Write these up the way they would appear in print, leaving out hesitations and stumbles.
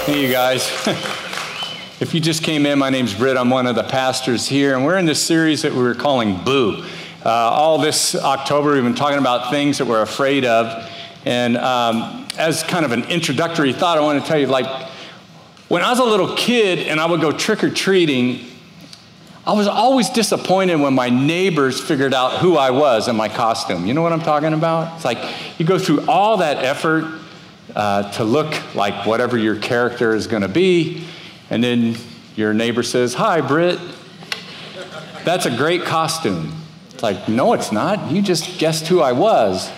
Hey, you guys. If you just came in, my name's Britt. I'm one of the pastors here, and we're in this series that we were calling Boo. All this October, we've been talking about things that we're afraid of. And as kind of an introductory thought, I want to tell you, like, when I was a little kid and I would go trick-or-treating, I was always disappointed when my neighbors figured out who I was in my costume. You know what I'm talking about? It's like you go through all that effort to look like whatever your character is going to be, and then your neighbor says, "Hi, Britt. That's a great costume." It's like, no, it's not. You just guessed who I was.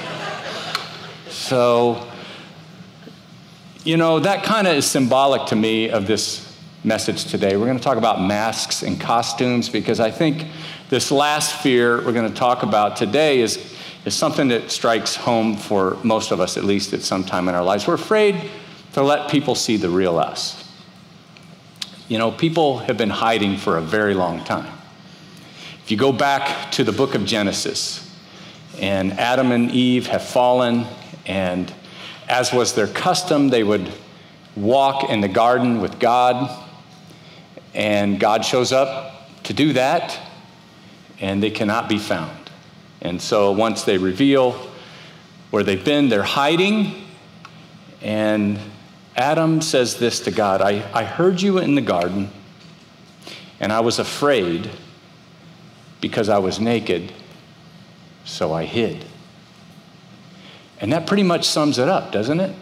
So, you know, that kind of is symbolic to me of this message today. We're going to talk about masks and costumes because I think this last fear we're going to talk about today is something that strikes home for most of us, at least at some time in our lives. We're afraid to let people see the real us. You know, people have been hiding for a very long time. If you go back to the book of Genesis, and Adam and Eve have fallen, and as was their custom, they would walk in the garden with God, and God shows up to do that, and they cannot be found. And so once they reveal where they've been, they're hiding, and Adam says this to God, I heard you in the garden, and I was afraid because I was naked, so I hid. And that pretty much sums it up, doesn't it?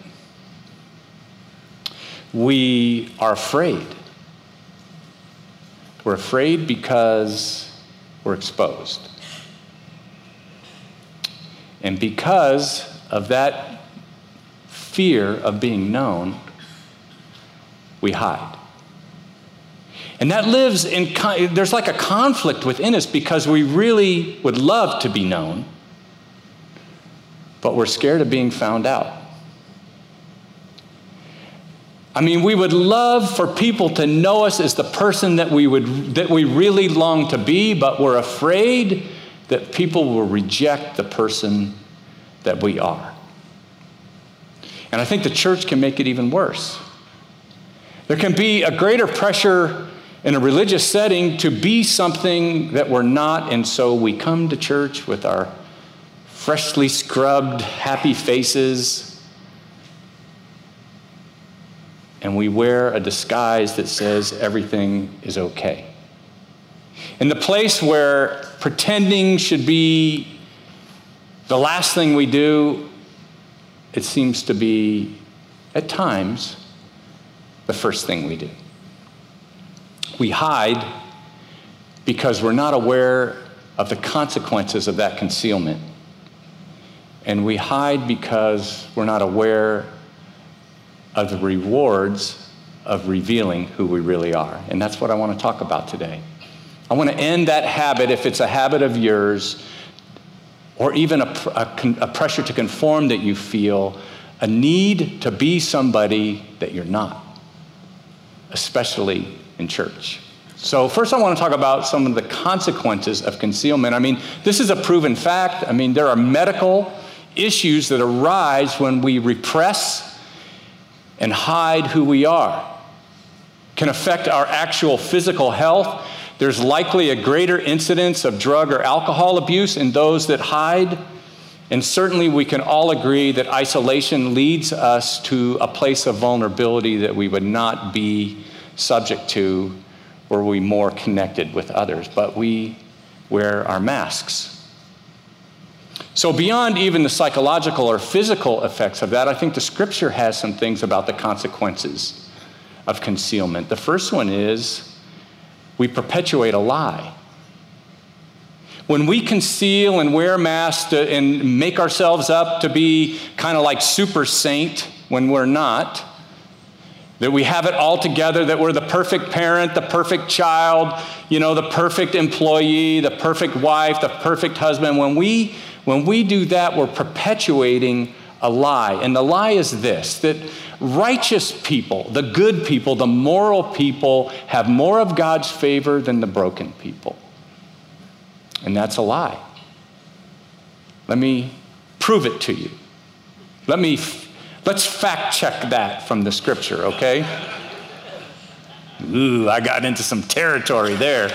We are afraid. We're afraid because we're exposed. And because of that fear of being known, we hide. And that lives in, there's like a conflict within us because we really would love to be known, but we're scared of being found out. I mean, we would love for people to know us as the person that we really long to be, but we're afraid that people will reject the person that we are. And I think the church can make it even worse. There can be a greater pressure in a religious setting to be something that we're not, and so we come to church with our freshly scrubbed, happy faces, and we wear a disguise that says everything is okay. In the place where pretending should be the last thing we do, it seems to be, at times, the first thing we do. We hide because we're not aware of the consequences of that concealment. And we hide because we're not aware of the rewards of revealing who we really are. And that's what I want to talk about today. I want to end that habit, if it's a habit of yours, or even a pressure to conform that you feel, a need to be somebody that you're not, especially in church. So first I want to talk about some of the consequences of concealment. I mean, this is a proven fact. I mean, there are medical issues that arise when we repress and hide who we are. It can affect our actual physical health. There's likely a greater incidence of drug or alcohol abuse in those that hide. And certainly we can all agree that isolation leads us to a place of vulnerability that we would not be subject to were we more connected with others. But we wear our masks. So beyond even the psychological or physical effects of that, I think the scripture has some things about the consequences of concealment. The first one is we perpetuate a lie. When we conceal and wear masks and make ourselves up to be kind of like super saint when we're not, that we have it all together, that we're the perfect parent, the perfect child, you know, the perfect employee, the perfect wife, the perfect husband. When we do that, we're perpetuating a lie. And the lie is this, that righteous people, the good people, the moral people have more of God's favor than the broken people. And that's a lie. Let me prove it to you. Let me Let's fact check that from the scripture, okay? Ooh, I got into some territory there.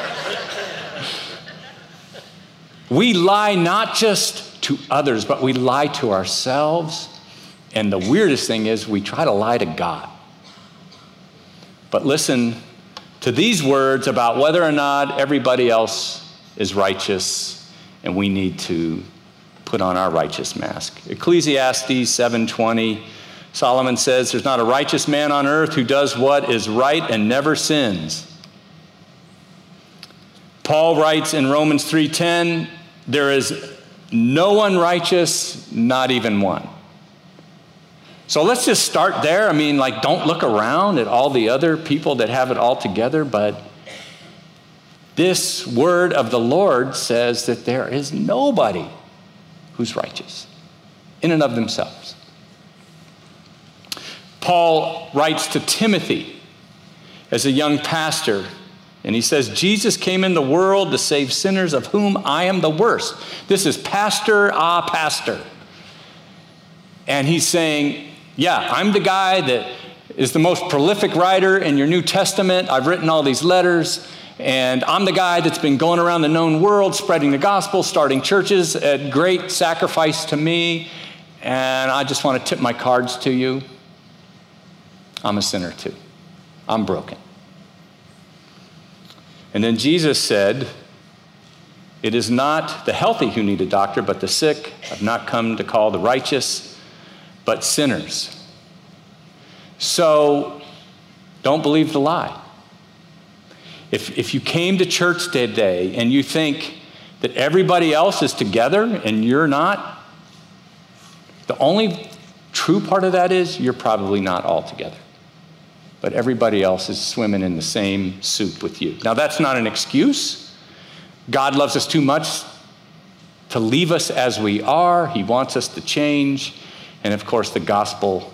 We lie not just to others, but we lie to ourselves. And the weirdest thing is we try to lie to God. But listen to these words about whether or not everybody else is righteous, and we need to put on our righteous mask. Ecclesiastes 7:20, Solomon says, there's not a righteous man on earth who does what is right and never sins. Paul writes in Romans 3:10, there is no one righteous, not even one. So let's just start there. I mean, like, don't look around at all the other people that have it all together, but this word of the Lord says that there is nobody who's righteous in and of themselves. Paul writes to Timothy as a young pastor, and he says, Jesus came in the world to save sinners, of whom I am the worst. This is pastor. And he's saying, yeah, I'm the guy that is the most prolific writer in your New Testament. I've written all these letters, and I'm the guy that's been going around the known world, spreading the gospel, starting churches at great sacrifice to me, and I just want to tip my cards to you. I'm a sinner too. I'm broken. And then Jesus said, it is not the healthy who need a doctor, but the sick. I've not come to call the righteous, but sinners. So don't believe the lie. If you came to church today and you think that everybody else is together and you're not, the only true part of that is you're probably not all together. But everybody else is swimming in the same soup with you. Now, that's not an excuse. God loves us too much to leave us as we are. He wants us to change. And of course, the gospel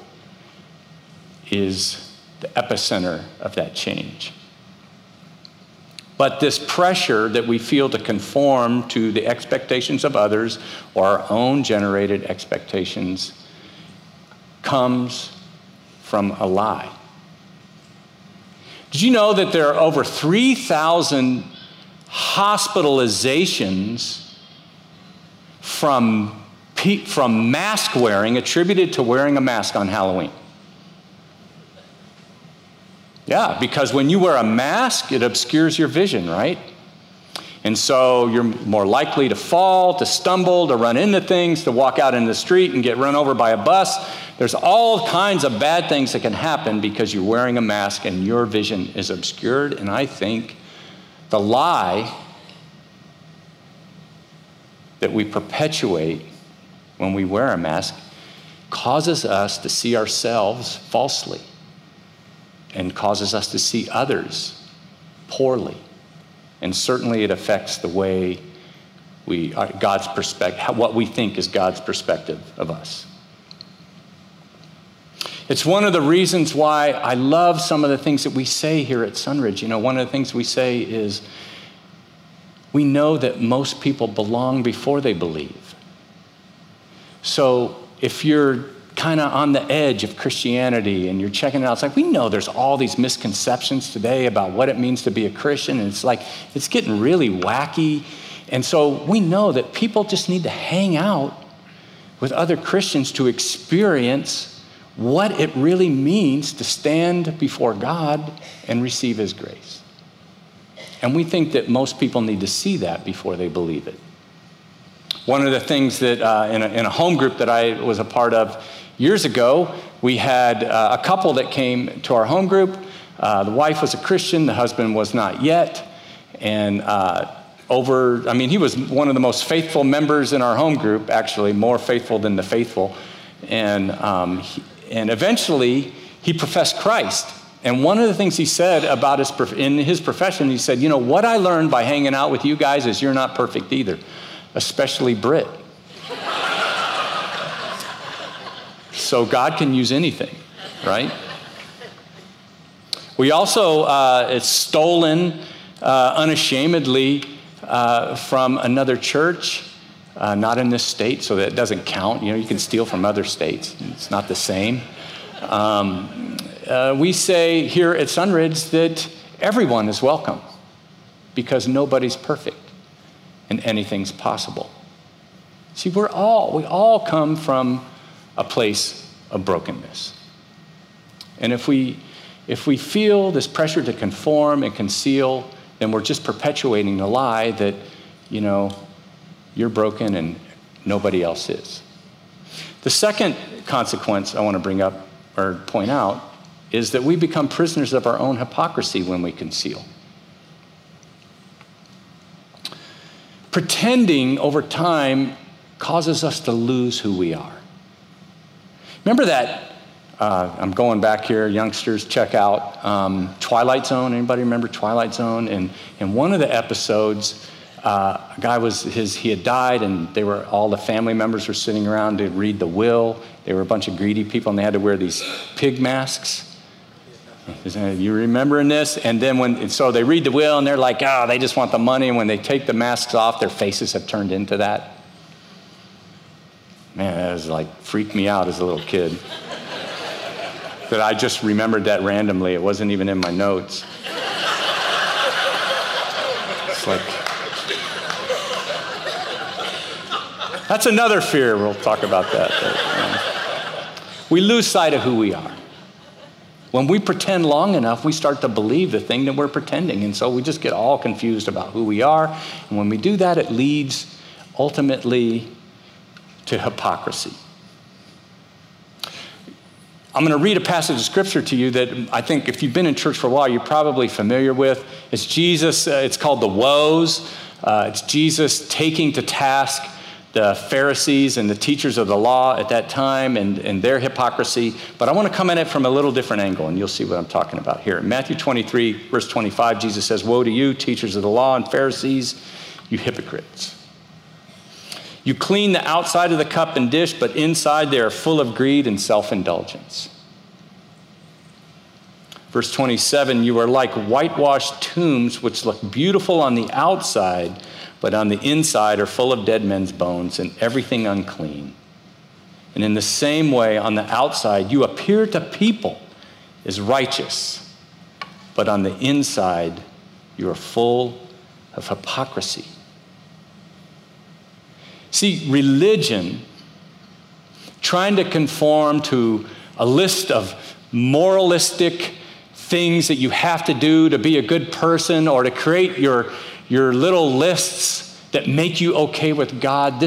is the epicenter of that change. But this pressure that we feel to conform to the expectations of others or our own generated expectations comes from a lie. Did you know that there are over 3,000 hospitalizations from mask wearing attributed to wearing a mask on Halloween? Yeah, because when you wear a mask, it obscures your vision, right? And so you're more likely to fall, to stumble, to run into things, to walk out in the street and get run over by a bus. There's all kinds of bad things that can happen because you're wearing a mask and your vision is obscured. And I think the lie that we perpetuate when we wear a mask causes us to see ourselves falsely and causes us to see others poorly. And certainly it affects the way God's perspective, what we think is God's perspective of us. It's one of the reasons why I love some of the things that we say here at Sunridge. You know, one of the things we say is we know that most people belong before they believe. So if you're kind of on the edge of Christianity and you're checking it out, it's like, we know there's all these misconceptions today about what it means to be a Christian, and it's like, it's getting really wacky. And so we know that people just need to hang out with other Christians to experience what it really means to stand before God and receive His grace. And we think that most people need to see that before they believe it. One of the things that in a home group that I was a part of years ago, we had a couple that came to our home group. The wife was a Christian, the husband was not yet. And he was one of the most faithful members in our home group, actually, more faithful than the faithful. And eventually, he professed Christ. And one of the things he said about in his profession, he said, you know, what I learned by hanging out with you guys is you're not perfect either, especially Britt. So God can use anything, right? We also, it's stolen unashamedly from another church. not in this state, so that doesn't count. You know, you can steal from other states. It's not the same. We say here at Sunridge that everyone is welcome because nobody's perfect and anything's possible. See, we all come from a place of brokenness. And if we feel this pressure to conform and conceal, then we're just perpetuating the lie that, you know, you're broken and nobody else is. The second consequence I want to bring up or point out is that we become prisoners of our own hypocrisy when we conceal. Pretending over time causes us to lose who we are. Remember that, I'm going back here, youngsters, check out Twilight Zone. Anybody remember Twilight Zone? And in one of the episodes, a guy he had died, and all the family members were sitting around to read the will. They were a bunch of greedy people, and they had to wear these pig masks. You remembering this? And then so they read the will, and they're like, they just want the money. And when they take the masks off, their faces have turned into that. Man, that was like, freaked me out as a little kid. That I just remembered that randomly. It wasn't even in my notes. It's like, that's another fear. We'll talk about that. But, we lose sight of who we are. When we pretend long enough, we start to believe the thing that we're pretending. And so we just get all confused about who we are. And when we do that, it leads ultimately to hypocrisy. I'm going to read a passage of scripture to you that I think if you've been in church for a while, you're probably familiar with. It's Jesus, it's called the woes. It's Jesus taking to task the Pharisees and the teachers of the law at that time and their hypocrisy. But I want to come at it from a little different angle, and you'll see what I'm talking about here. In Matthew 23, verse 25, Jesus says, "Woe to you, teachers of the law and Pharisees, you hypocrites. You clean the outside of the cup and dish, but inside they are full of greed and self-indulgence." Verse 27, "You are like whitewashed tombs, which look beautiful on the outside, but on the inside are full of dead men's bones and everything unclean. And in the same way, on the outside, you appear to people as righteous, but on the inside, you are full of hypocrisy." See, religion, trying to conform to a list of moralistic things that you have to do to be a good person or to create your little lists that make you okay with God,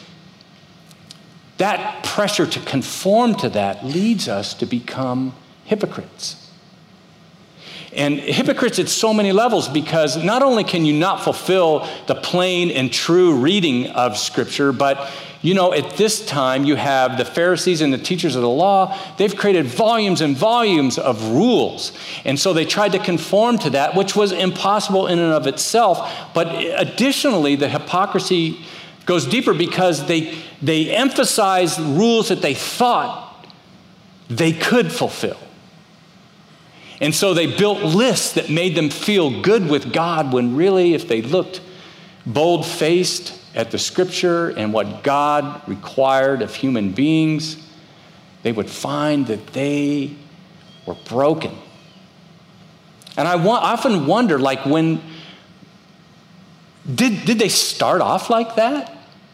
that pressure to conform to that leads us to become hypocrites. And hypocrites at so many levels, because not only can you not fulfill the plain and true reading of Scripture, but at this time you have the Pharisees and the teachers of the law. They've created volumes and volumes of rules. And so they tried to conform to that, which was impossible in and of itself. But additionally, the hypocrisy goes deeper because they emphasize rules that they thought they could fulfill. And so they built lists that made them feel good with God, when really, if they looked bold-faced at the Scripture and what God required of human beings, they would find that they were broken. And I often wonder, did they start off like that?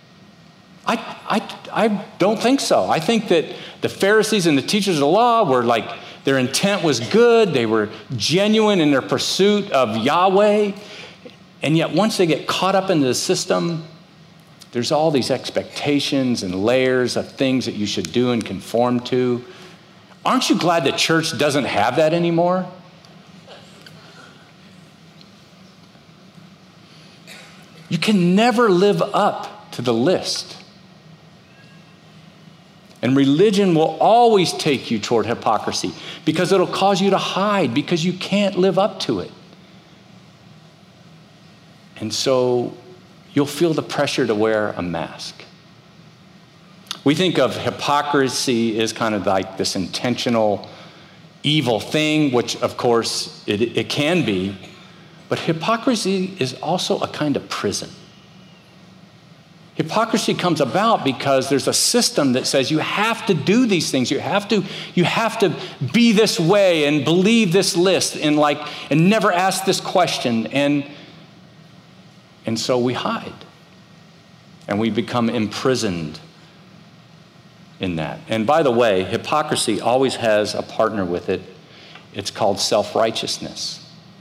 I don't think so. I think that the Pharisees and the teachers of the law were their intent was good. They were genuine in their pursuit of Yahweh. And yet once they get caught up into the system, there's all these expectations and layers of things that you should do and conform to. Aren't you glad the church doesn't have that anymore? You can never live up to the list. And religion will always take you toward hypocrisy because it'll cause you to hide because you can't live up to it. And so you'll feel the pressure to wear a mask. We think of hypocrisy as kind of like this intentional evil thing, which of course it can be, but hypocrisy is also a kind of prison. Hypocrisy comes about because there's a system that says you have to do these things. You have to be this way and believe this list and never ask this question. And so we hide. And we become imprisoned in that. And by the way, hypocrisy always has a partner with it. It's called self-righteousness.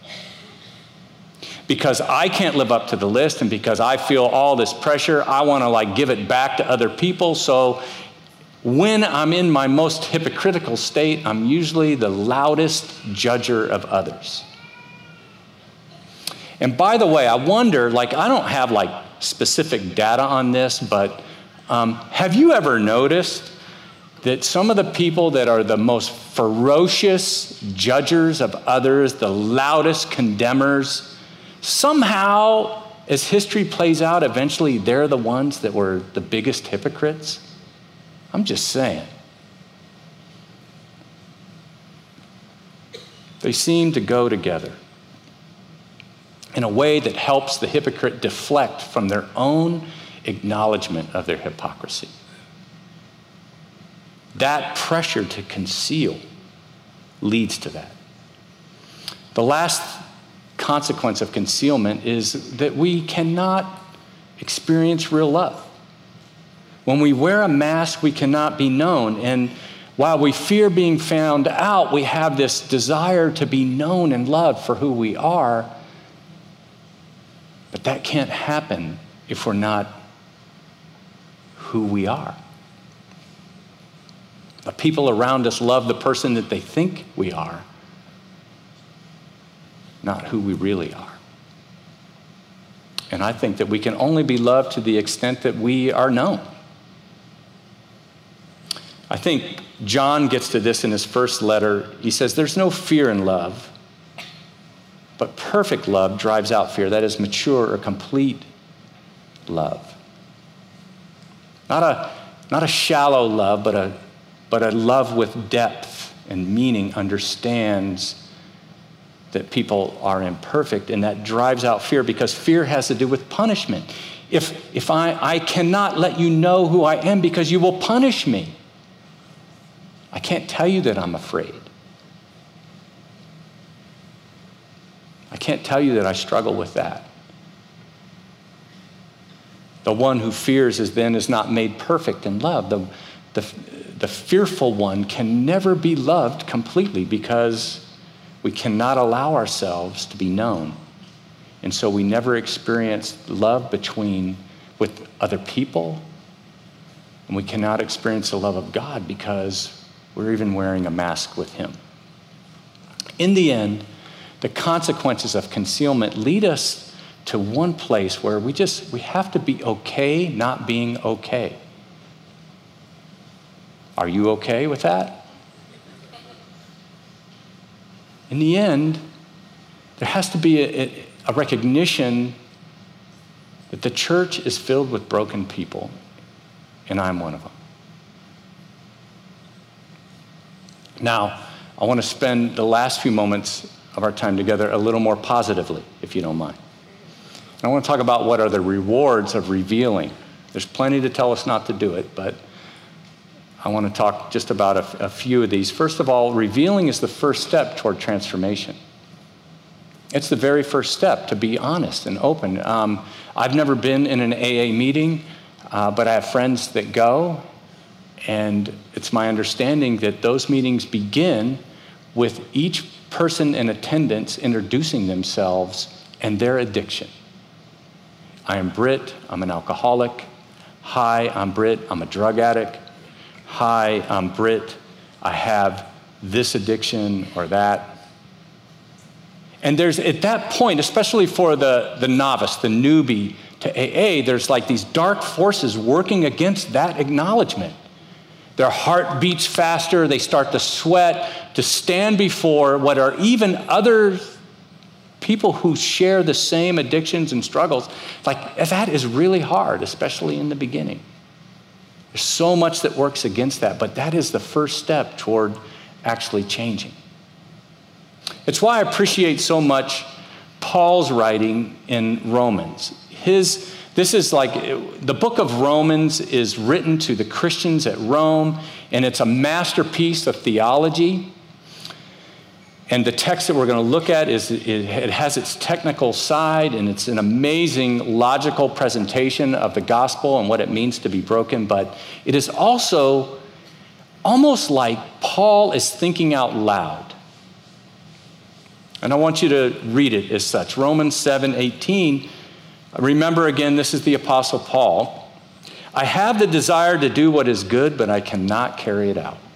Because I can't live up to the list, and because I feel all this pressure, I want to give it back to other people. So when I'm in my most hypocritical state, I'm usually the loudest judger of others. And by the way, I wonder, I don't have specific data on this, but have you ever noticed that some of the people that are the most ferocious judgers of others, the loudest condemners, somehow, as history plays out, eventually they're the ones that were the biggest hypocrites? I'm just saying. They seem to go together in a way that helps the hypocrite deflect from their own acknowledgement of their hypocrisy. That pressure to conceal leads to that. The last consequence of concealment is that we cannot experience real love. When we wear a mask, we cannot be known. And while we fear being found out, we have this desire to be known and loved for who we are. But that can't happen if we're not who we are. The people around us love the person that they think we are, not who we really are. And I think that we can only be loved to the extent that we are known. I think John gets to this in his first letter. He says, there's no fear in love, but perfect love drives out fear. That is mature or complete love. Not a shallow love, but a love with depth and meaning, understands that people are imperfect, and that drives out fear, because fear has to do with punishment. If I cannot let you know who I am because you will punish me, I can't tell you that I'm afraid. I can't tell you that I struggle with that. The one who fears is not made perfect in love. The fearful one can never be loved completely, because we cannot allow ourselves to be known. And so we never experience love with other people. And we cannot experience the love of God because we're even wearing a mask with him. In the end, the consequences of concealment lead us to one place where we have to be okay not being okay. Are you okay with that? In the end, there has to be a recognition that the church is filled with broken people, and I'm one of them. Now, I want to spend the last few moments of our time together a little more positively, if you don't mind. And I want to talk about what are the rewards of revealing. There's plenty to tell us not to do it, but I want to talk just about a few of these. First of all, revealing is the first step toward transformation. It's the very first step, to be honest and open. I've never been in an AA meeting, but I have friends that go, and it's my understanding that those meetings begin with each person in attendance introducing themselves and their addiction. I am Britt, I'm an alcoholic. Hi, I'm Britt, I'm a drug addict. Hi, I'm Britt, I have this addiction or that. And there's, at that point, especially for the novice, the newbie to AA, there's these dark forces working against that acknowledgement. Their heart beats faster, they start to sweat, to stand before what are even other people who share the same addictions and struggles. That is really hard, especially in the beginning. There's so much that works against that, but that is the first step toward actually changing. It's why I appreciate so much Paul's writing in Romans. This is like, the book of Romans is written to the Christians at Rome, and it's a masterpiece of theology. And the text that we're going to look at it has its technical side, and it's an amazing logical presentation of the gospel and what it means to be broken. But it is also almost like Paul is thinking out loud. And I want you to read it as such. Romans 7:18. Remember again, this is the Apostle Paul. I have the desire to do what is good, but I cannot carry it out.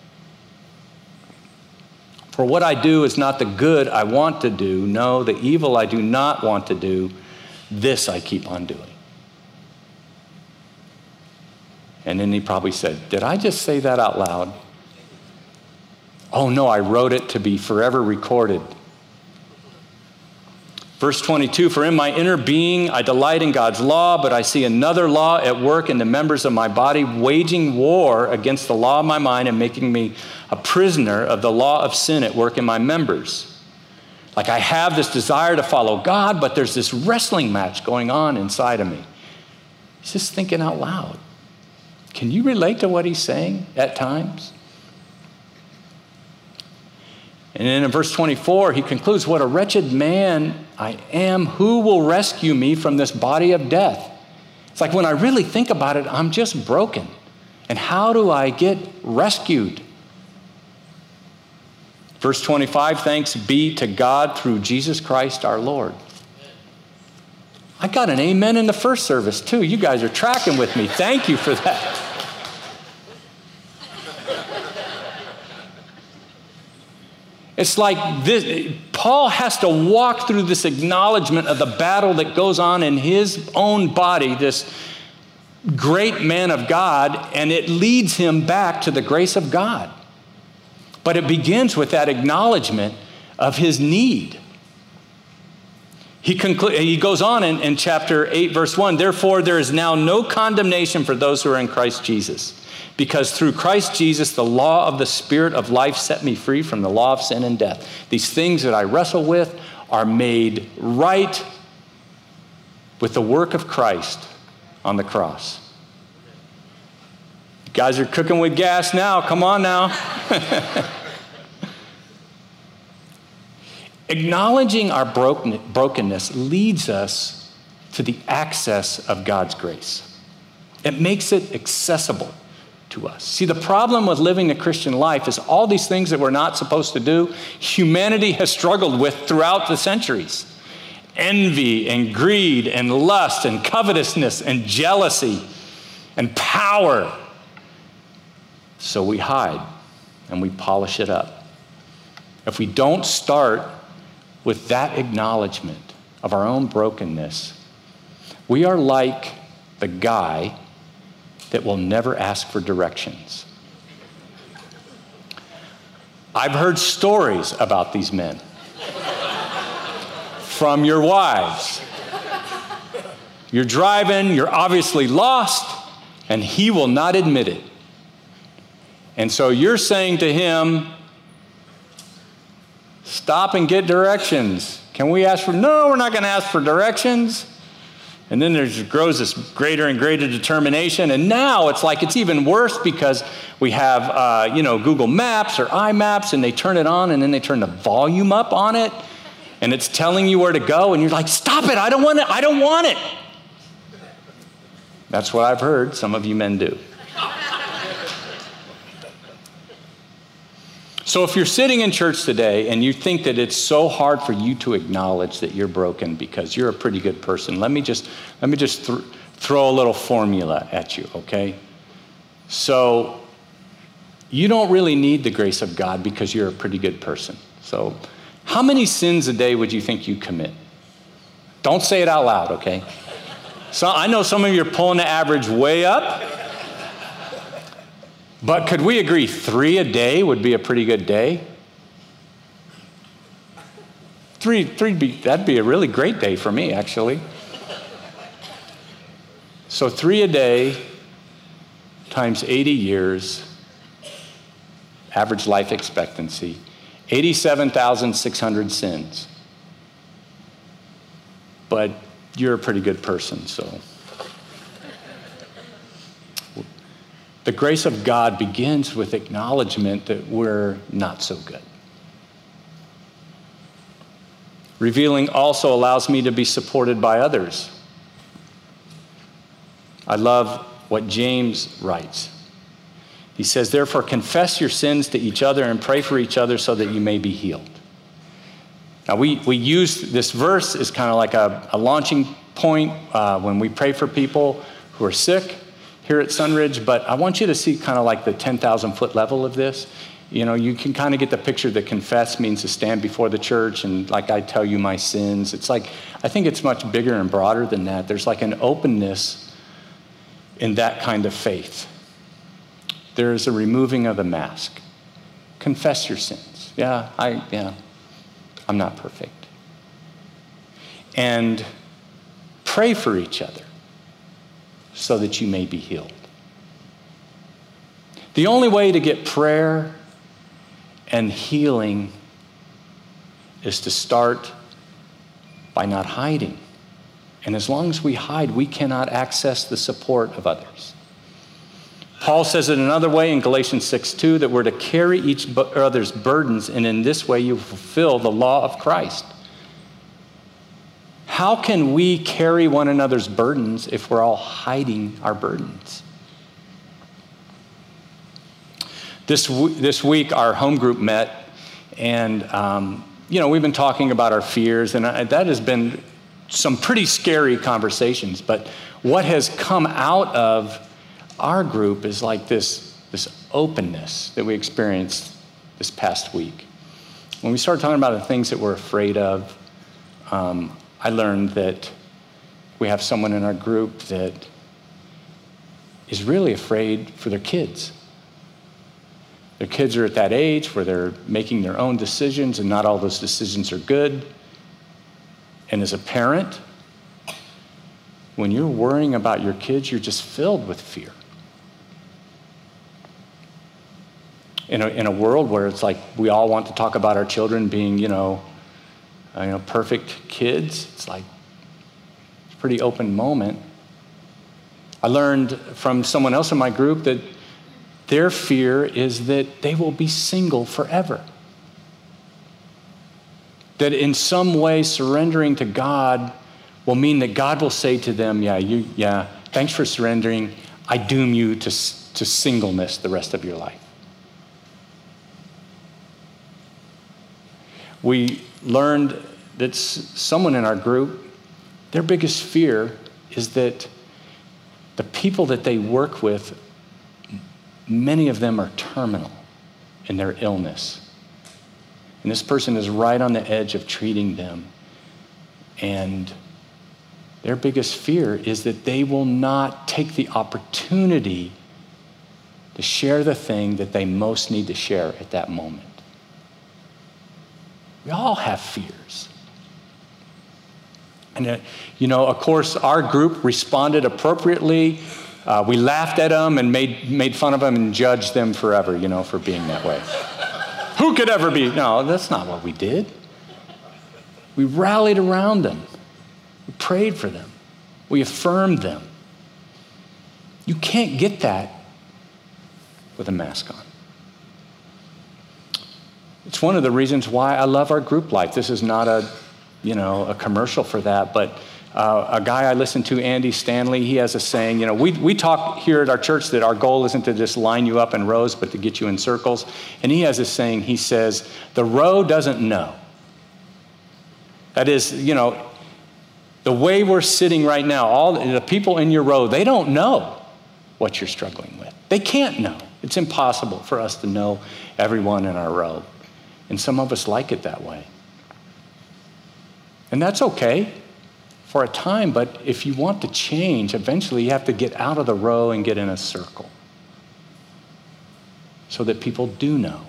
For what I do is not the good I want to do. No, the evil I do not want to do, this I keep on doing. And then he probably said, did I just say that out loud? Oh no, I wrote it to be forever recorded. Verse 22, for in my inner being I delight in God's law, but I see another law at work in the members of my body, waging war against the law of my mind and making me a prisoner of the law of sin at work in my members. Like I have this desire to follow God, but there's this wrestling match going on inside of me. He's just thinking out loud. Can you relate to what he's saying at times? And then in verse 24, he concludes, what a wretched man I am. Who will rescue me from this body of death? It's like when I really think about it, I'm just broken. And how do I get rescued? Verse 25, thanks be to God through Jesus Christ our Lord. I got an amen in the first service too. You guys are tracking with me. Thank you for that. It's like this, Paul has to walk through this acknowledgement of the battle that goes on in his own body, this great man of God, and it leads him back to the grace of God. But it begins with that acknowledgement of his need. He goes on in chapter 8, verse 1, therefore there is now no condemnation for those who are in Christ Jesus. Because through Christ Jesus, the law of the Spirit of life set me free from the law of sin and death. These things that I wrestle with are made right with the work of Christ on the cross. You guys are cooking with gas now. Come on now. Acknowledging our brokenness leads us to the access of God's grace. It makes it accessible to us. See, the problem with living the Christian life is all these things that we're not supposed to do, humanity has struggled with throughout the centuries. Envy and greed and lust and covetousness and jealousy and power. So we hide and we polish it up. If we don't start with that acknowledgement of our own brokenness, we are like the guy that will never ask for directions. I've heard stories about these men from your wives. You're driving, you're obviously lost, and he will not admit it. And so you're saying to him, stop and get directions. Can we ask for, no, we're not going to ask for directions. And then there grows this greater and greater determination. And now it's like it's even worse because we have, Google Maps or iMaps, and they turn it on, and then they turn the volume up on it, and it's telling you where to go, and you're like, stop it, I don't want it, I don't want it. That's what I've heard some of you men do. So if you're sitting in church today and you think that it's so hard for you to acknowledge that you're broken because you're a pretty good person, let me just throw a little formula at you, okay? So you don't really need the grace of God because you're a pretty good person. So how many sins a day would you think you commit? Don't say it out loud, okay? So I know some of you are pulling the average way up. But could we agree 3 a day would be a pretty good day? That'd be a really great day for me, actually. So 3 a day times 80 years, average life expectancy, 87,600 sins. But you're a pretty good person, so. The grace of God begins with acknowledgement that we're not so good. Revealing also allows me to be supported by others. I love what James writes. He says, therefore, confess your sins to each other and pray for each other so that you may be healed. Now, we use this verse as kind of like a launching point when we pray for people who are sick here at Sunridge, but I want you to see kind of like the 10,000-foot level of this. You know, you can kind of get the picture that confess means to stand before the church and like I tell you my sins. It's like, I think it's much bigger and broader than that. There's like an openness in that kind of faith. There is a removing of the mask. Confess your sins. I'm not perfect. And pray for each other so that you may be healed. The only way to get prayer and healing is to start by not hiding. And as long as we hide, we cannot access the support of others. Paul says it another way in Galatians 6:2 that we're to carry each other's burdens, and in this way you fulfill the law of Christ. How can we carry one another's burdens if we're all hiding our burdens? This week, our home group met, and we've been talking about our fears, and that has been some pretty scary conversations. But what has come out of our group is like this openness that we experienced this past week. When we started talking about the things that we're afraid of, I learned that we have someone in our group that is really afraid for their kids. Their kids are at that age where they're making their own decisions, and not all those decisions are good. And as a parent, when you're worrying about your kids, you're just filled with fear. In a world where it's like we all want to talk about our children being, perfect kids, it's like it's a pretty open moment. I learned from someone else in my group that their fear is that they will be single forever. That in some way surrendering to God will mean that God will say to them, thanks for surrendering. I doom you to singleness the rest of your life. We learned that someone in our group, their biggest fear is that the people that they work with, many of them are terminal in their illness. And this person is right on the edge of treating them. And their biggest fear is that they will not take the opportunity to share the thing that they most need to share at that moment. We all have fears. And, of course, our group responded appropriately. We laughed at them and made fun of them and judged them forever, for being that way. Who could ever be? No, that's not what we did. We rallied around them. We prayed for them. We affirmed them. You can't get that with a mask on. It's one of the reasons why I love our group life. This is not a commercial for that, but a guy I listen to, Andy Stanley, he has a saying, we talk here at our church that our goal isn't to just line you up in rows, but to get you in circles. And he has a saying, he says, the row doesn't know. That is, the way we're sitting right now, all the people in your row, they don't know what you're struggling with. They can't know. It's impossible for us to know everyone in our row. And some of us like it that way. And that's okay for a time, but if you want to change, eventually you have to get out of the row and get in a circle so that people do know.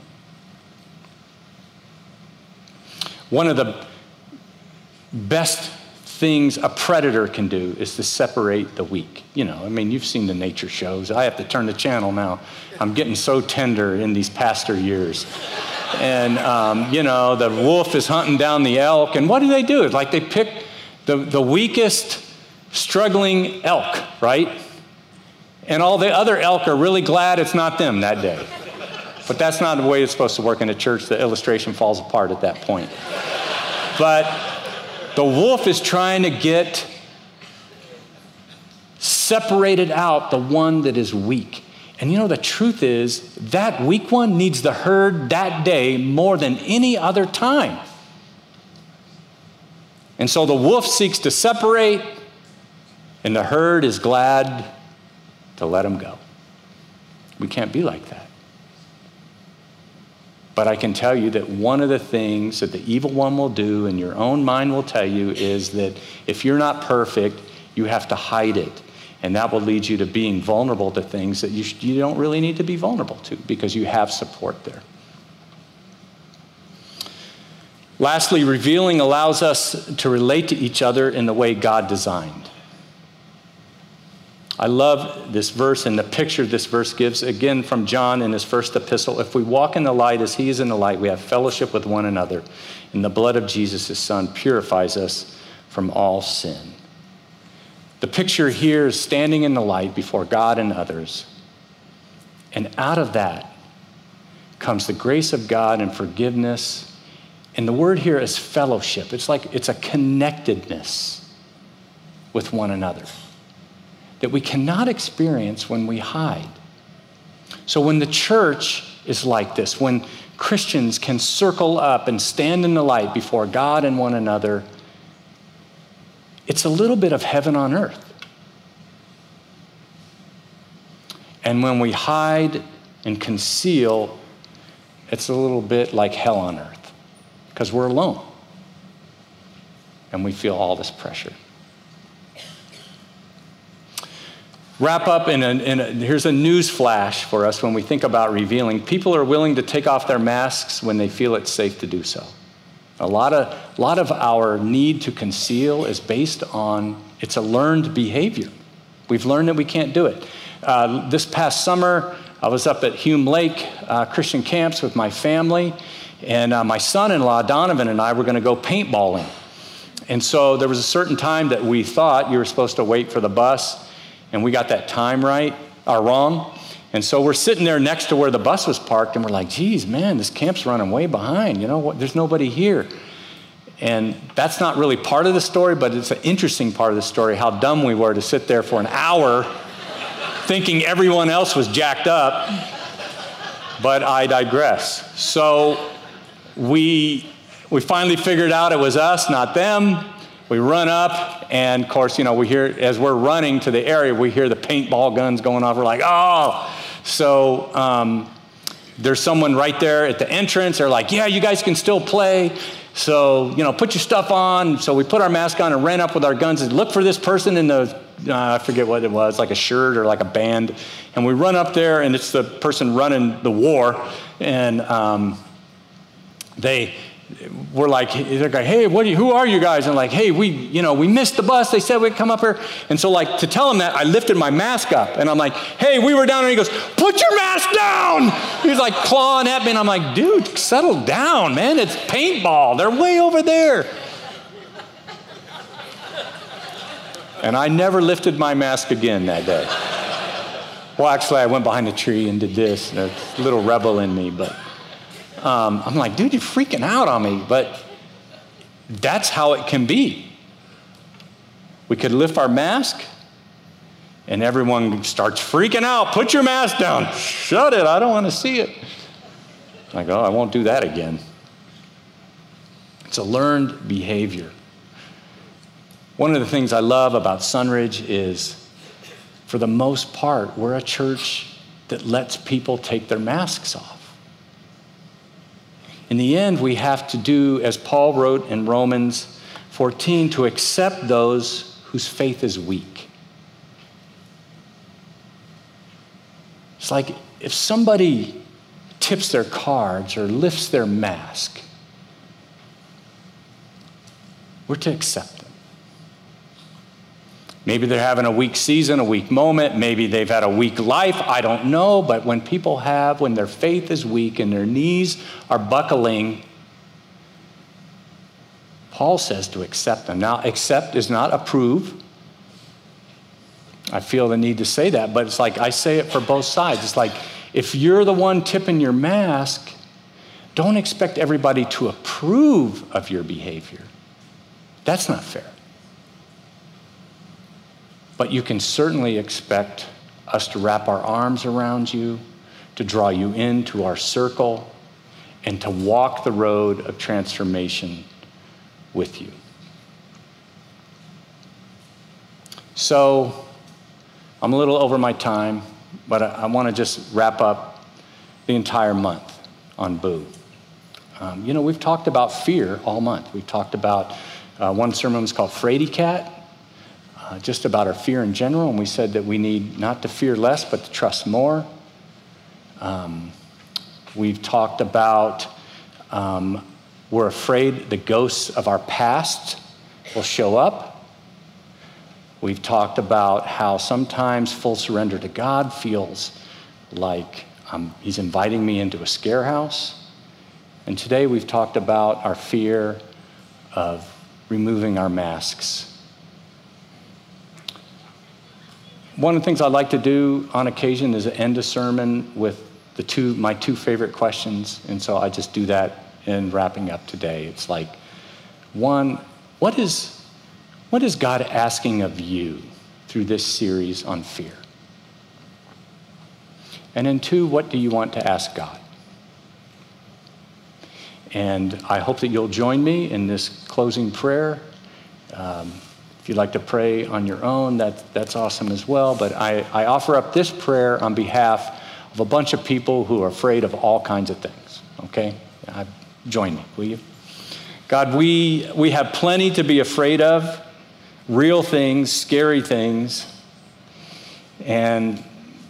One of the best things a predator can do is to separate the weak. You've seen the nature shows. I have to turn the channel now. I'm getting so tender in these pastor years. And, the wolf is hunting down the elk. And what do? It's like they pick the weakest, struggling elk, right? And all the other elk are really glad it's not them that day. But that's not the way it's supposed to work in a church. The illustration falls apart at that point. But the wolf is trying to get separated out the one that is weak. And the truth is that weak one needs the herd that day more than any other time. And so the wolf seeks to separate, and the herd is glad to let him go. We can't be like that. But I can tell you that one of the things that the evil one will do, and your own mind will tell you, is that if you're not perfect, you have to hide it. And that will lead you to being vulnerable to things that you don't really need to be vulnerable to, because you have support there. Lastly, revealing allows us to relate to each other in the way God designed. I love this verse and the picture this verse gives, again, from John in his first epistle. If we walk in the light as he is in the light, we have fellowship with one another, and the blood of Jesus, his son, purifies us from all sin. The picture here is standing in the light before God and others, and out of that comes the grace of God and forgiveness. And the word here is fellowship. It's a connectedness with one another that we cannot experience when we hide. So when the church is like this, when Christians can circle up and stand in the light before God and one another, it's a little bit of heaven on earth. And when we hide and conceal, it's a little bit like hell on earth, because we're alone and we feel all this pressure. Wrap up here's a news flash for us when we think about revealing. People are willing to take off their masks when they feel it's safe to do so. A lot of our need to conceal is based on, it's a learned behavior. We've learned that we can't do it. This past summer, I was up at Hume Lake Christian Camps with my family, and my son-in-law, Donovan, and I were going to go paintballing. And so there was a certain time that we thought you were supposed to wait for the bus, and we got that time wrong. And so we're sitting there next to where the bus was parked, and we're like, geez, man, this camp's running way behind. There's nobody here. And that's not really part of the story, but it's an interesting part of the story, how dumb we were to sit there for an hour thinking everyone else was jacked up. But I digress. So we finally figured out it was us, not them. We run up, and of course, we hear, as we're running to the area, we hear the paintball guns going off. We're like, oh. So there's someone right there at the entrance. They're like, yeah, you guys can still play. So, put your stuff on. So we put our mask on and ran up with our guns and look for this person in the, I forget what it was, like a shirt or like a band. And we run up there, and it's the person running the war. And we're like, they're like, hey, who are you guys? And like, hey, we missed the bus. They said we'd come up here. And so to tell him that, I lifted my mask up, and I'm like, hey, we were down. And he goes, put your mask down. He's like clawing at me, and I'm like, dude, settle down, man. It's paintball. They're way over there. And I never lifted my mask again that day. Well, actually, I went behind a tree and did this. A little rebel in me, but I'm like, dude, you're freaking out on me. But that's how it can be. We could lift our mask, and everyone starts freaking out. Put your mask down. Shut it. I don't want to see it. Like, oh, I won't do that again. It's a learned behavior. One of the things I love about Sunridge is, for the most part, we're a church that lets people take their masks off. In the end, we have to do, as Paul wrote in Romans 14, to accept those whose faith is weak. It's like if somebody tips their cards or lifts their mask, we're to accept them. Maybe they're having a weak season, a weak moment. Maybe they've had a weak life. I don't know. But when their faith is weak and their knees are buckling, Paul says to accept them. Now, accept is not approve. I feel the need to say that, but it's like I say it for both sides. It's like if you're the one tipping your mask, don't expect everybody to approve of your behavior. That's not fair. But you can certainly expect us to wrap our arms around you, to draw you into our circle, and to walk the road of transformation with you. So, I'm a little over my time, but I want to just wrap up the entire month on Boo. We've talked about fear all month. We've talked about, one sermon was called Fraidy Cat, just about our fear in general, and we said that we need not to fear less, but to trust more. We've talked about we're afraid the ghosts of our past will show up. We've talked about how sometimes full surrender to God feels like he's inviting me into a scare house. And today we've talked about our fear of removing our masks. One of the things I like to do on occasion is end a sermon with my two favorite questions, and so I just do that in wrapping up today. It's like, one, what is God asking of you through this series on fear? And then two, what do you want to ask God? And I hope that you'll join me in this closing prayer. If you'd like to pray on your own, that's awesome as well. But I offer up this prayer on behalf of a bunch of people who are afraid of all kinds of things, okay? Join me, will you? God, we have plenty to be afraid of, real things, scary things, and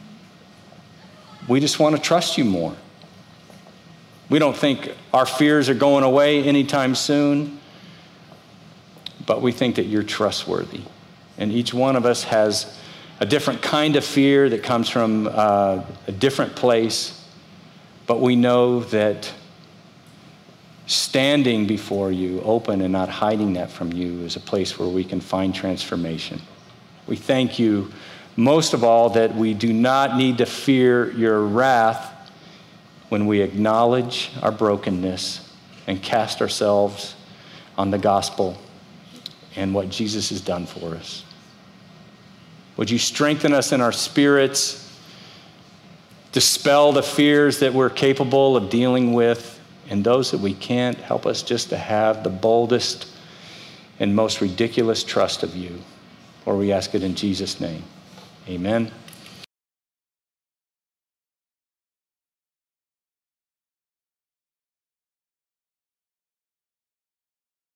we just want to trust you more. We don't think our fears are going away anytime soon, but we think that you're trustworthy. And each one of us has a different kind of fear that comes from a different place, but we know that standing before you, open and not hiding that from you, is a place where we can find transformation. We thank you most of all that we do not need to fear your wrath when we acknowledge our brokenness and cast ourselves on the gospel and what Jesus has done for us. Would you strengthen us in our spirits, dispel the fears that we're capable of dealing with, and those that we can't, help us just to have the boldest and most ridiculous trust of you. For we ask it in Jesus' name. Amen.